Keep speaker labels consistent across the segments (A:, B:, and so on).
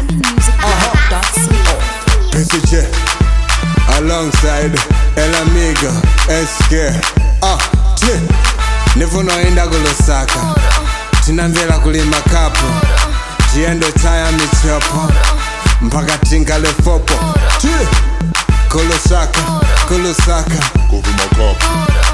A: PCJ alongside El Amigo SK nifunoenda kulusaka tinamvera kulima kapo chiyendo chaya michopo mpaka tinkale fopo kulusaka
B: Kuvuma kapo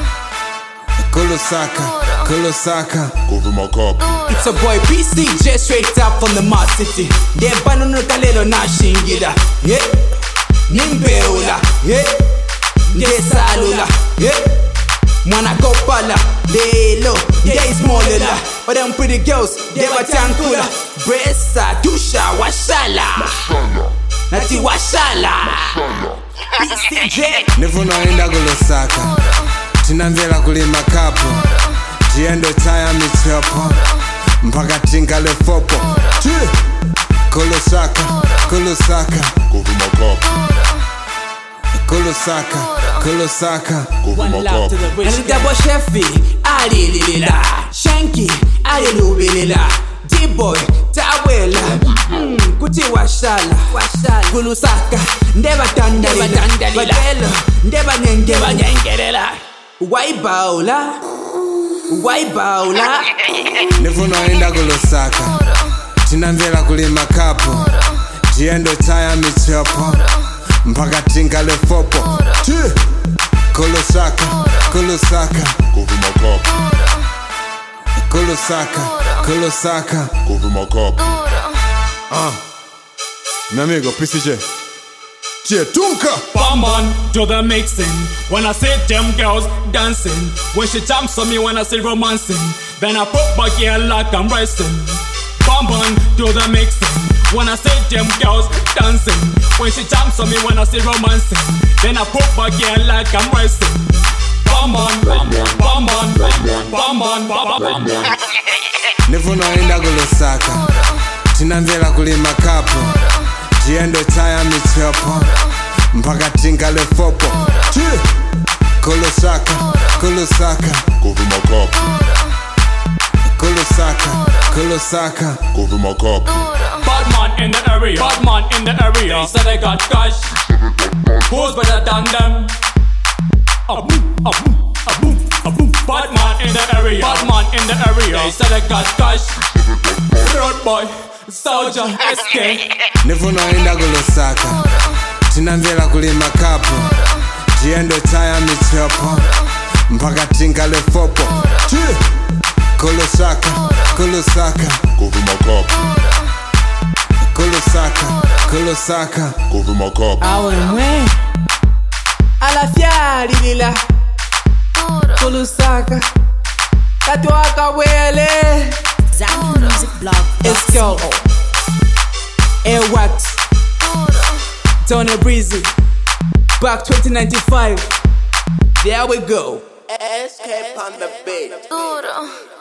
A: kulusaka
B: Kuvuma kapo.
C: It's a boy PCJ straight up from the Mad City. De banono kalelo na shingida. Yeah. Nimbeula. Yeah. De salula. Yeah. Mwana kopala. Lelo. They smaller. But them pretty girls, they were tankula. Bresa, tusha, washala. Nati washala. PCJ.
A: nifunoenda kulusaka tinamvera kulima kapo chiyendo chaya michopo mpaka tinkale fopo kulusaka
B: Kuvuma kapo
C: One
B: Kuvuma
C: love to
B: kapo.
C: the rich. And double chefy, Ali Lila, Shanky, Ali Lubila, D-boy, Tawela, Kuti Washala, Kulusaka, Never Dandalila, Badela, Never Nengerela, Waibaula,
A: nifunoenda kulusaka tinamvera kulima kapo chiyendo chaya michopo mpaka tinkale fopo kulusaka
B: Kuvuma kapo Kuvuma kapo.
A: mi amigo PCJ Tunka
D: Bam on, do the mixing. When I see them girls dancing, when she jumps on me, when I see romancing, then I put my gear like I'm racing. Bam on, do the mixing. When I see them girls dancing, when she jumps on me, when I see romancing, then I put my gear like I'm racing. Bam on, bam on, bam on, bam on.
A: nifunoenda kulusaka tinamvera kulima kapo chiyendo chaya michopo mpaka tinkale fopo kulusaka
B: Kuvuma kapo Kuvuma kapo.
D: Bad man in the area, bad man in the area. They said they got cash. Who's better than them? A boom. Bad man in the area, bad man in the area. They said they got cash. Road boy, soldier, SK.
A: nifunoenda kulusaka tinamvera kulima kapo chiyendo chaya michopo mpaka tinkale fopo kulusaka
B: Kuvuma kapo Kuvuma kapo.
C: Awenwe Alafia Lila Kulusaka Katwaka Wele Eskel Airwax Tony Breezy Back 2095 There we go.
E: Escape on the beat.